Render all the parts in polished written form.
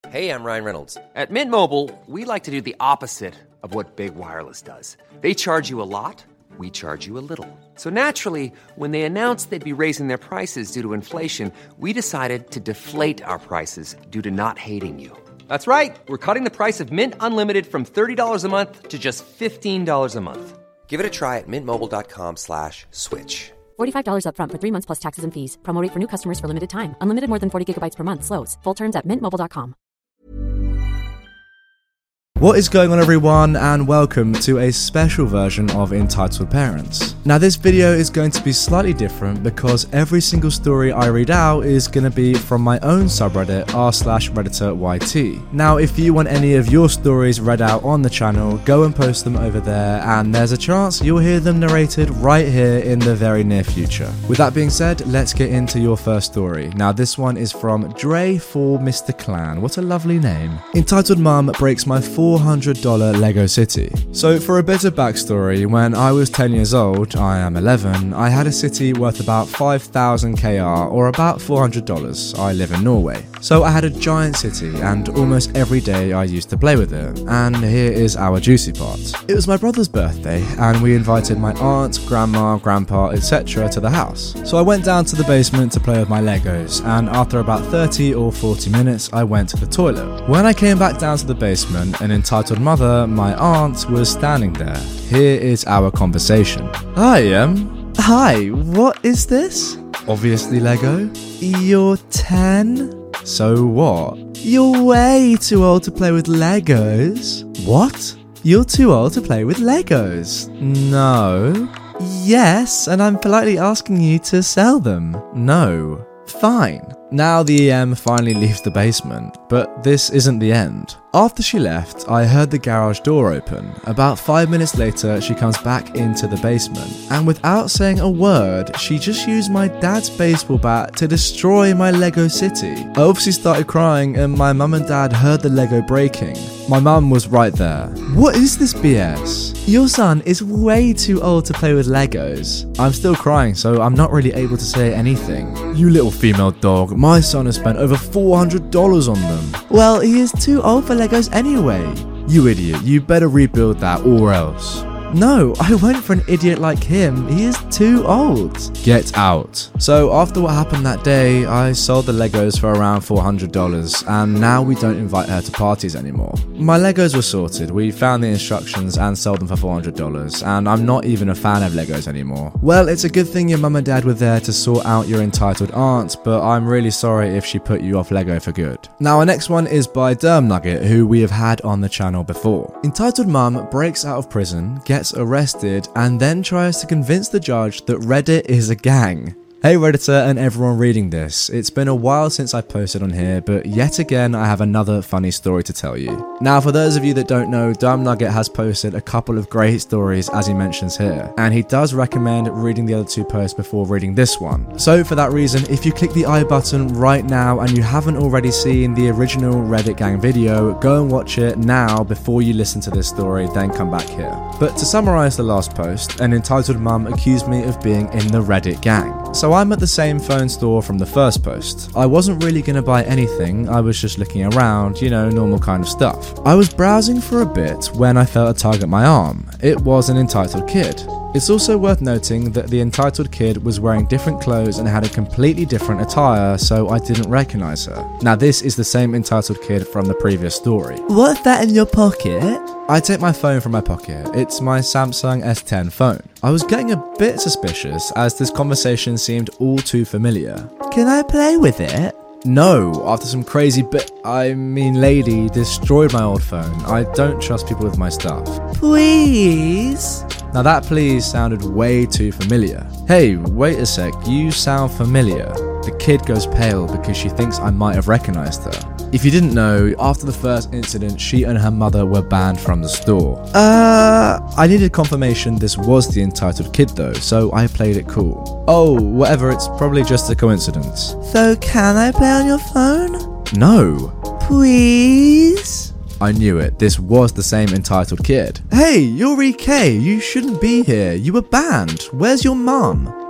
Hey, I'm Ryan Reynolds. At Mint Mobile, we like to do the opposite of what Big Wireless does. They charge you a lot, we charge you a little. So naturally, when they announced they'd be raising their prices due to inflation, we decided to deflate our prices due to not hating you. That's right. We're cutting the price of Mint Unlimited from $30 a month to just $15 a month. Give it a try at mintmobile.com/switch. $45 up front for 3 months plus taxes and fees. Promo rate for new customers for limited time. Unlimited more than 40 gigabytes per month. Slows full terms at mintmobile.com. What is going on, everyone, and welcome to a special version of Entitled Parents. Now, this video is going to be slightly different because every single story I read out is going to be from my own subreddit r/RedditorYT. Now, if you want any of your stories read out on the channel, go and post them over there, and there's a chance you'll hear them narrated right here in the very near future. With that being said, let's get into your first story. Now, this one is from Dre for Mr. Clan. What a lovely name. Entitled Mum breaks my $400 Lego city. So for a bit of backstory, when I was 10 years old, I am 11, I had a city worth about 5,000 KR or about $400. I live in Norway. So I had a giant city and almost every day I used to play with it. And here is our juicy part. It was my brother's birthday and we invited my aunt, grandma, grandpa, etc. to the house. So I went down to the basement to play with my Legos, and after about 30 or 40 minutes I went to the toilet. When I came back down to the basement, an entitled mother, my aunt, was standing there. Here is our conversation. Hi, what is this? Obviously Lego. You're 10? So what? You're way too old to play with Legos. What? You're too old to play with Legos. No. Yes, and I'm politely asking you to sell them. No. Fine. Now the EM finally leaves the basement, but this isn't the end. After she left, I heard the garage door open. About 5 minutes later, she comes back into the basement, and without saying a word, she just used my dad's baseball bat to destroy my Lego city. I obviously started crying, and my mum and dad heard the Lego breaking. My mum was right there. What is this BS? Your son is way too old to play with Legos. I'm still crying, so I'm not really able to say anything. You little female dog, my son has spent over $400 on them. Well, he is too old for Legos anyway. You idiot, you better rebuild that or else. No, I won't for an idiot like him. He is too old. Get out. So after what happened that day, I sold the Legos for around $400, and now we don't invite her to parties anymore. My Legos were sorted, we found the instructions and sold them for $400, and I'm not even a fan of Legos anymore. Well, it's a good thing your mum and dad were there to sort out your entitled aunt, but I'm really sorry if she put you off Lego for good. Now our next one is by Derm Nugget, who we have had on the channel before. Entitled mum breaks out of prison, gets arrested, and then tries to convince the judge that Reddit is a gang. Hey Redditor and everyone reading this, it's been a while since I posted on here, but yet again I have another funny story to tell you. Now for those of you that don't know, Dumb Nugget has posted a couple of great stories as he mentions here, and he does recommend reading the other two posts before reading this one. So for that reason, if you click the I button right now and you haven't already seen the original Reddit gang video, go and watch it now before you listen to this story, then come back here. But to summarise the last post, an entitled mum accused me of being in the Reddit gang. So I'm at the same phone store from the first post. I wasn't really going to buy anything, I was just looking around, you know, normal kind of stuff. I was browsing for a bit when I felt a tug at my arm. It was an entitled kid. It's also worth noting that the entitled kid was wearing different clothes and had a completely different attire, so I didn't recognise her. Now this is the same entitled kid from the previous story. What's that in your pocket? I take my phone from my pocket. It's my Samsung S10 phone. I was getting a bit suspicious as this conversation seemed all too familiar. Can I play with it? No, after some crazy lady destroyed my old phone. I don't trust people with my stuff. Please? Now that please sounded way too familiar. Hey, wait a sec, you sound familiar. The kid goes pale because she thinks I might have recognised her. If you didn't know, after the first incident, she and her mother were banned from the store. I needed confirmation this was the entitled kid though, so I played it cool. Oh, whatever, it's probably just a coincidence. So can I play on your phone? No. Please? I knew it, this was the same entitled kid. Hey, you're EK, you shouldn't be here, you were banned. Where's your mum?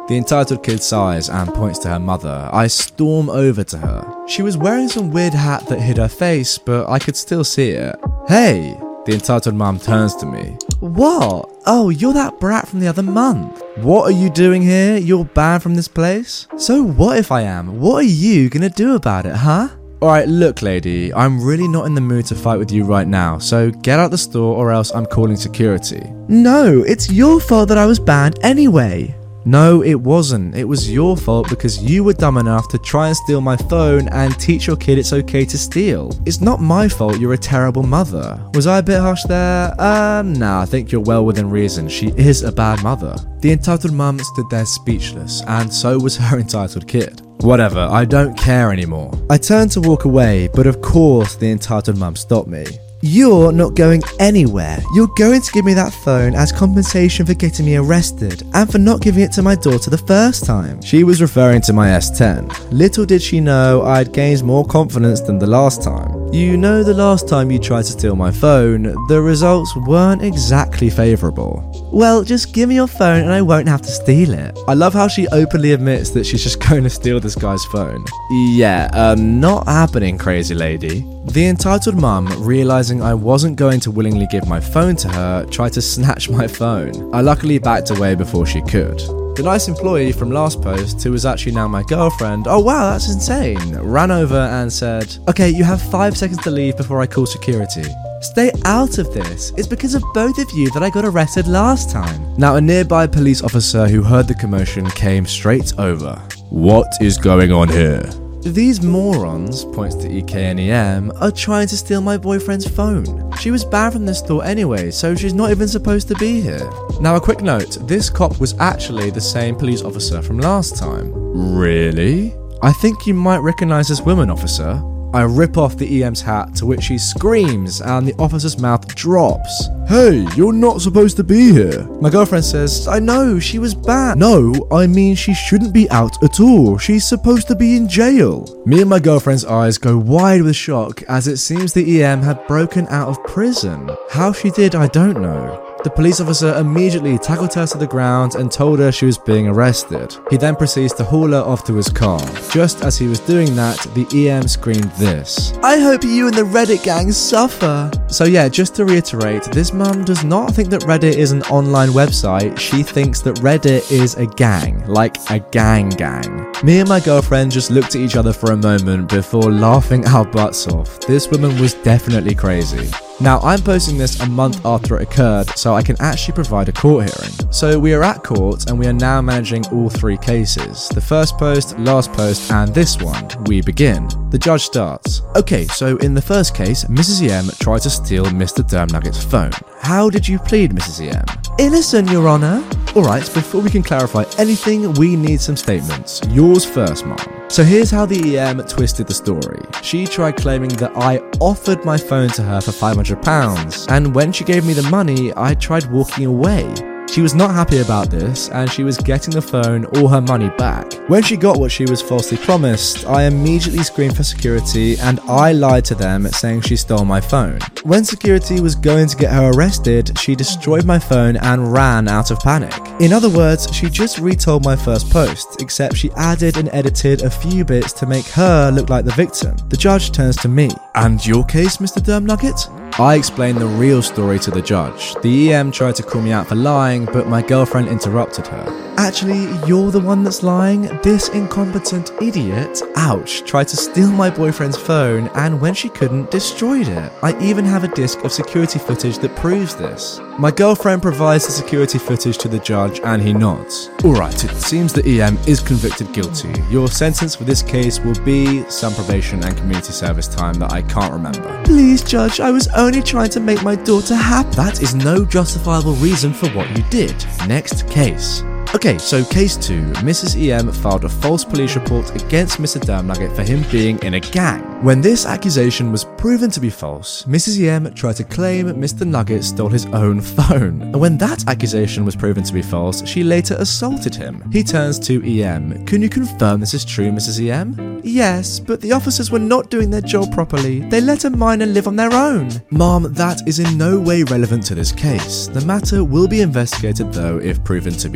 The entitled kid sighs and points to her mother. I storm over to her. She was wearing some weird hat that hid her face, but I could still see it. Hey! The entitled mum turns to me. What? Oh, you're that brat from the other month. What are you doing here? You're banned from this place? So what if I am? What are you gonna do about it, huh? Alright, look lady, I'm really not in the mood to fight with you right now, so get out the store or else I'm calling security. No, it's your fault that I was banned anyway. No, it wasn't. It was your fault because you were dumb enough to try and steal my phone and teach your kid it's okay to steal. It's not my fault you're a terrible mother. Was I a bit harsh there? Nah, I think you're well within reason. She is a bad mother. The entitled mum stood there speechless, and so was her entitled kid. Whatever, I don't care anymore. I turned to walk away, but of course the entitled mum stopped me. You're not going anywhere. You're going to give me that phone as compensation for getting me arrested and for not giving it to my daughter the first time. She was referring to my S10. Little did she know I'd gained more confidence than the last time. You know, the last time you tried to steal my phone, the results weren't exactly favourable. Well, just give me your phone and I won't have to steal it. I love how she openly admits that she's just going to steal this guy's phone. Yeah, not happening, crazy lady. The entitled mum, realising I wasn't going to willingly give my phone to her, tried to snatch my phone. I luckily backed away before she could. The nice employee from last post, who was actually now my girlfriend, oh wow, that's insane, ran over and said, okay, you have 5 seconds to leave before I call security. Stay out of this. It's because of both of you that I got arrested last time. Now, a nearby police officer who heard the commotion came straight over. What is going on here? These morons, points to EK and EM, are trying to steal my boyfriend's phone. She was banned from the store anyway, so she's not even supposed to be here. Now a quick note, this cop was actually the same police officer from last time. Really? I think you might recognise this woman, officer. I rip off the EM's hat, to which she screams and the officer's mouth drops. Hey, you're not supposed to be here. My girlfriend says, I know, she was banned. No, I mean she shouldn't be out at all. She's supposed to be in jail. Me and my girlfriend's eyes go wide with shock as it seems the EM had broken out of prison. How she did, I don't know. The police officer immediately tackled her to the ground and told her she was being arrested. He then proceeds to haul her off to his car. Just as he was doing that, the EM screamed this. I hope you and the Reddit gang suffer. So yeah, just to reiterate, this mum does not think that Reddit is an online website. She thinks that Reddit is a gang, like a gang. Me and my girlfriend just looked at each other for a moment before laughing our butts off. This woman was definitely crazy. Now, I'm posting this a month after it occurred, so I can actually provide a court hearing. So we are at court and we are now managing all 3 cases. The first post, last post, and this one. We begin. The judge starts. Okay, so in the first case, Mrs. EM tried to steal Mr. Dermnugget's phone. How did you plead, Mrs. EM? Innocent, Your Honour. Alright, before we can clarify anything, we need some statements. Yours first, Mom. So here's how the EM twisted the story. She tried claiming that I offered my phone to her for £500, and when she gave me the money, I tried walking away. She was not happy about this, and she was getting the phone or her money back. When she got what she was falsely promised, I immediately screamed for security and I lied to them saying she stole my phone. When security was going to get her arrested, she destroyed my phone and ran out of panic. In other words, she just retold my first post, except she added and edited a few bits to make her look like the victim. The judge turns to me. And your case, Mr. Dermnugget? I explained the real story to the judge. The EM tried to call me out for lying, but my girlfriend interrupted her. Actually, you're the one that's lying? This incompetent idiot, ouch, tried to steal my boyfriend's phone and when she couldn't, destroyed it. I even have a disc of security footage that proves this. My girlfriend provides the security footage to the judge and he nods. Alright, it seems the EM is convicted guilty. Your sentence for this case will be some probation and community service time that I can't remember. Please, Judge, I was only trying to make my daughter happy. That is no justifiable reason for what you did. Next case. Okay, so case 2, Mrs. EM filed a false police report against Mr. Dermnugget for him being in a gang. When this accusation was proven to be false, Mrs. EM tried to claim Mr. Nugget stole his own phone. And when that accusation was proven to be false, she later assaulted him. He turns to EM. Can you confirm this is true, Mrs. EM? Yes, but the officers were not doing their job properly. They let a minor live on their own. Mom, that is in no way relevant to this case. The matter will be investigated though if proven to be true.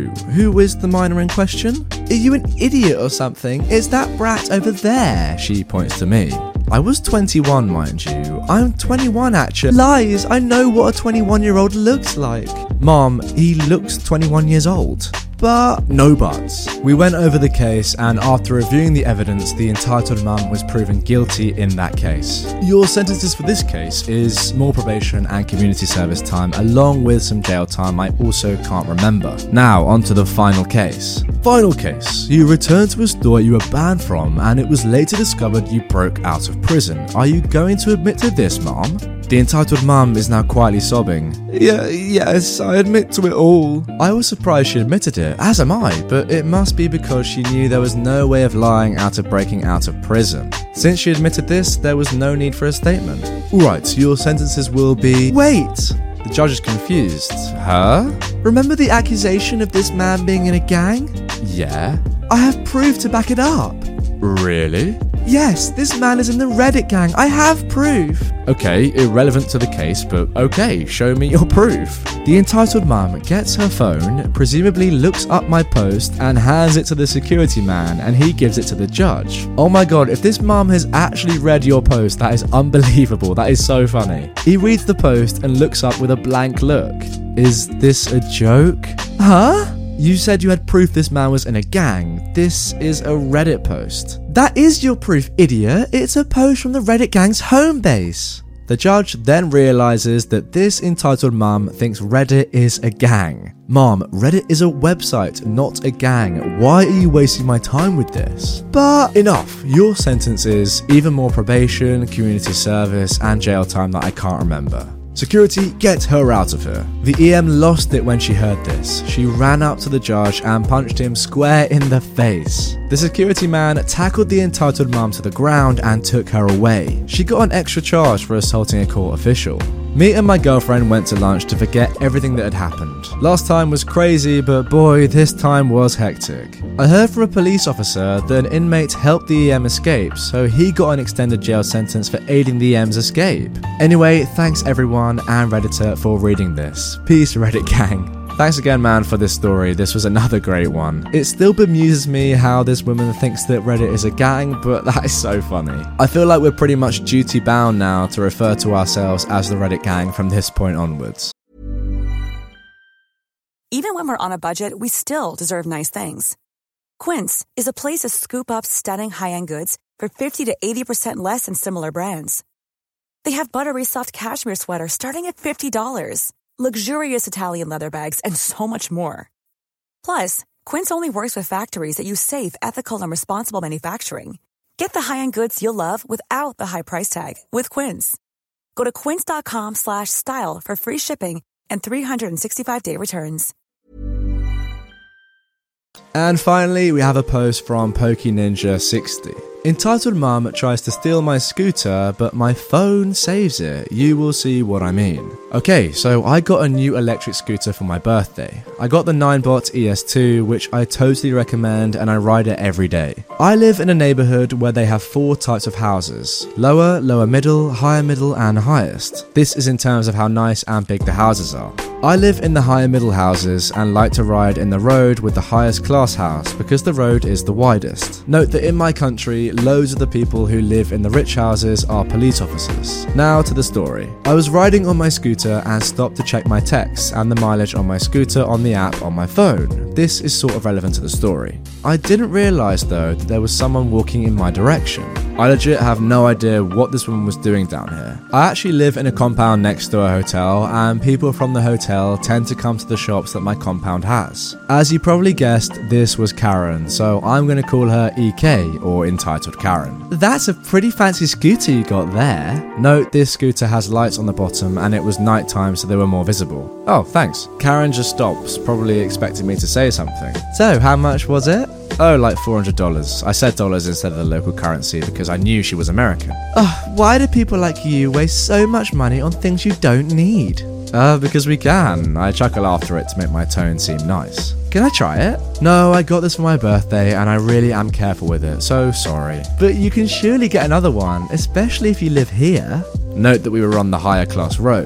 Who is the minor in question? Are you an idiot or something? It's that brat over there, she points to me. I was 21, mind you. I'm 21 actually. Lies, I know what a 21-year-old looks like. Mom, he looks 21 years old. But no buts. We went over the case, and after reviewing the evidence, the entitled mum was proven guilty in that case. Your sentences for this case is more probation and community service time, along with some jail time I also can't remember. Now, on to the final case. Final case. You returned to a store you were banned from, and it was later discovered you broke out of prison. Are you going to admit to this, Mom? The entitled mum is now quietly sobbing. Yes, I admit to it all. I was surprised she admitted it, as am I, but it must be because she knew there was no way of lying out of breaking out of prison. Since she admitted this, there was no need for a statement. Alright, your sentences will be... Wait! The judge is confused. Huh? Remember the accusation of this man being in a gang? Yeah. I have proof to back it up. Really? Yes, this man is in the Reddit gang. I have proof. Okay, irrelevant to the case, but okay, show me your proof. The entitled mum gets her phone, presumably looks up my post, and hands it to the security man, and he gives it to the judge. Oh my god, if this mum has actually read your post, that is unbelievable. That is so funny. He reads the post and looks up with a blank look. Is this a joke? Huh? You said you had proof this man was in a gang. This is a Reddit post. That is your proof, idiot. It's a post from the Reddit gang's home base. The judge then realizes that this entitled mum thinks Reddit is a gang. Mom, Reddit is a website, not a gang. Why are you wasting my time with this? But enough. Your sentence is even more probation, community service, and jail time that I can't remember. Security, get her out of here. The EM lost it when she heard this. She ran up to the judge and punched him square in the face. The security man tackled the entitled mum to the ground and took her away. She got an extra charge for assaulting a court official. Me and my girlfriend went to lunch to forget everything that had happened. Last time was crazy, but boy, this time was hectic. I heard from a police officer that an inmate helped the EM escape, so he got an extended jail sentence for aiding the EM's escape. Anyway, thanks everyone and Redditor for reading this. Peace, Reddit gang. Thanks again, man, for this story. This was another great one. It still bemuses me how this woman thinks that Reddit is a gang, but that is so funny. I feel like we're pretty much duty bound now to refer to ourselves as the Reddit gang from this point onwards. Even when we're on a budget, we still deserve nice things. Quince is a place to scoop up stunning high-end goods for 50 to 80% less than similar brands. They have buttery soft cashmere sweaters starting at $50. Luxurious Italian leather bags, and so much more. Plus, Quince only works with factories that use safe, ethical, and responsible manufacturing. Get the high-end goods you'll love without the high price tag with Quince. Go to quince.com/style for free shipping and 365-day returns. And finally, we have a post from PokeNinja60. Entitled mum tries to steal my scooter, but my phone saves it. You will see what I mean. Okay, so I got a new electric scooter for my birthday. I got the Ninebot ES2, which I totally recommend, and I ride it every day. I live in a neighborhood where they have 4 types of houses: lower, lower middle, higher middle, and highest. This is in terms of how nice and big the houses are. I live in the higher middle houses and like to ride in the road with the highest class house because the road is the widest. Note that in my country, loads of the people who live in the rich houses are police officers. Now to the story. I was riding on my scooter and stopped to check my texts and the mileage on my scooter on the app on my phone. This is sort of relevant to the story. I didn't realise though that there was someone walking in my direction. I legit have no idea what this woman was doing down here. I actually live in a compound next to a hotel, and people from the hotel tend to come to the shops that my compound has. As you probably guessed, this was Karen, so I'm going to call her EK, or Entitled Karen. That's a pretty fancy scooter you got there. Note this scooter has lights on the bottom and it was nighttime, so they were more visible. Oh, thanks. Karen just stops, probably expecting me to say something. So, how much was it? Oh, like $400. I said dollars instead of the local currency because I knew she was American. Ugh, why do people like you waste so much money on things you don't need? Because we can. I chuckle after it to make my tone seem nice. Can I try it? No, I got this for my birthday and I really am careful with it, so sorry. But you can surely get another one, especially if you live here. Note that we were on the higher class road.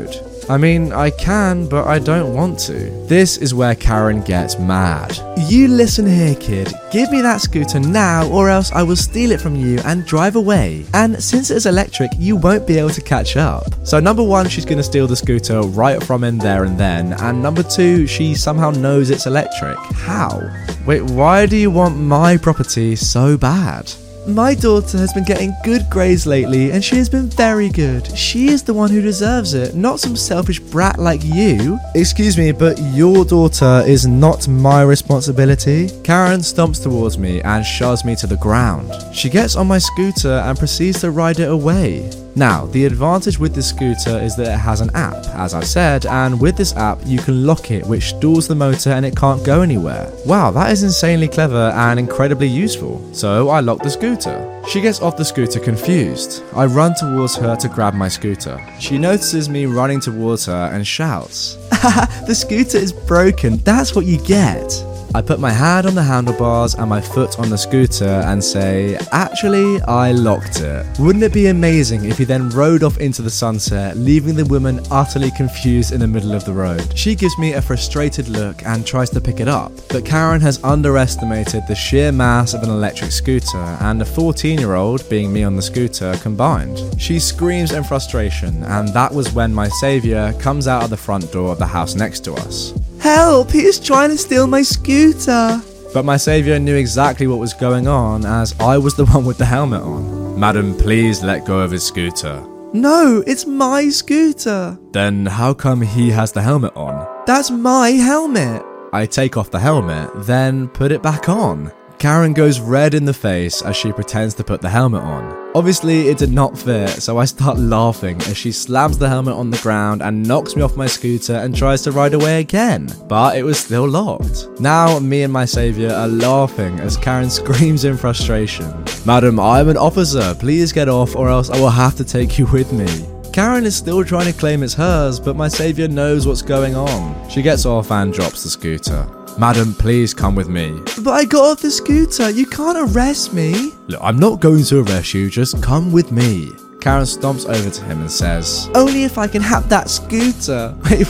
I mean, I can, but I don't want to. This is where Karen gets mad. You listen here, kid. Give me that scooter now, or else I will steal it from you and drive away. And since it's electric, you won't be able to catch up. So number one, she's gonna steal the scooter right from him there and then. And number two, she somehow knows it's electric. How? Wait, why do you want my property so bad? My daughter has been getting good grades lately and she has been very good. She is the one who deserves it, not some selfish brat like you. Excuse me, but your daughter is not my responsibility. Karen stomps towards me and shoves me to the ground. She gets on my scooter and proceeds to ride it away. Now, the advantage with this scooter is that it has an app, as I said, and with this app you can lock it, which stalls the motor and it can't go anywhere. Wow, that is insanely clever and incredibly useful. So I lock the scooter. She gets off the scooter confused. I run towards her to grab my scooter. She notices me running towards her and shouts, "Haha, the scooter is broken, that's what you get." I put my hand on the handlebars and my foot on the scooter and say, actually, I locked it. Wouldn't it be amazing if he then rode off into the sunset, leaving the woman utterly confused in the middle of the road? She gives me a frustrated look and tries to pick it up, but Karen has underestimated the sheer mass of an electric scooter and a 14-year-old, being me on the scooter, combined. She screams in frustration, and that was when my saviour comes out of the front door of the house next to us. Help! He is trying to steal my scooter! But my saviour knew exactly what was going on, as I was the one with the helmet on. Madam, please let go of his scooter. No, it's my scooter. Then how come he has the helmet on? That's my helmet. I take off the helmet, then put it back on. Karen goes red in the face as she pretends to put the helmet on. Obviously, it did not fit, so I start laughing as she slams the helmet on the ground and knocks me off my scooter and tries to ride away again, but it was still locked. Now, me and my saviour are laughing as Karen screams in frustration, "Madam, I'm an officer, please get off or else I will have to take you with me." Karen is still trying to claim it's hers, but my saviour knows what's going on. She gets off and drops the scooter. "Madam, please come with me." "But I got off the scooter, you can't arrest me." "Look, I'm not going to arrest you, just come with me." Karen stomps over to him and says, "Only if I can have that scooter." Wait,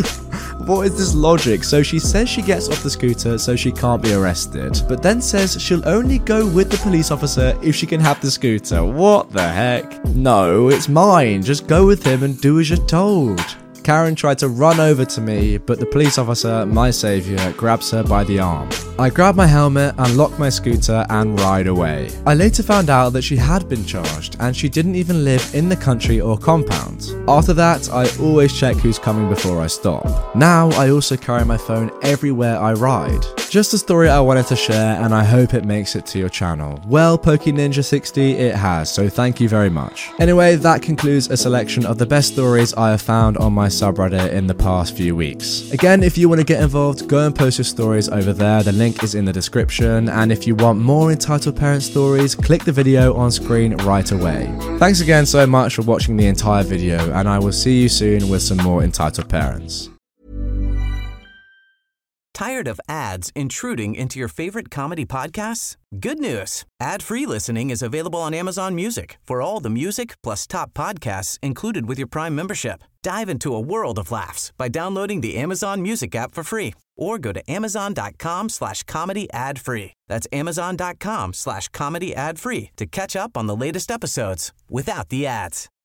what is this logic? So she says she gets off the scooter so she can't be arrested, but then says she'll only go with the police officer if she can have the scooter. What the heck? No, it's mine, just go with him and do as you're told. Karen tried to run over to me, but the police officer, my saviour, grabs her by the arm. I grab my helmet, unlock my scooter, and ride away. I later found out that she had been charged, and she didn't even live in the country or compound. After that, I always check who's coming before I stop. Now, I also carry my phone everywhere I ride. Just a story I wanted to share, and I hope it makes it to your channel. Well, PokeNinja60, it has, so thank you very much. Anyway, that concludes a selection of the best stories I have found on my subreddit in the past few weeks. Again, if you want to get involved, go and post your stories over there. The link is in the description, and if you want more entitled parent stories, click the video on screen right away. Thanks again so much for watching the entire video, and I will see you soon with some more entitled parents. Tired of ads intruding into your favorite comedy podcasts? Good news. Ad-free listening is available on Amazon Music for all the music plus top podcasts included with your Prime membership. Dive into a world of laughs by downloading the Amazon Music app for free or go to amazon.com/comedy ad-free. That's amazon.com/comedy ad-free to catch up on the latest episodes without the ads.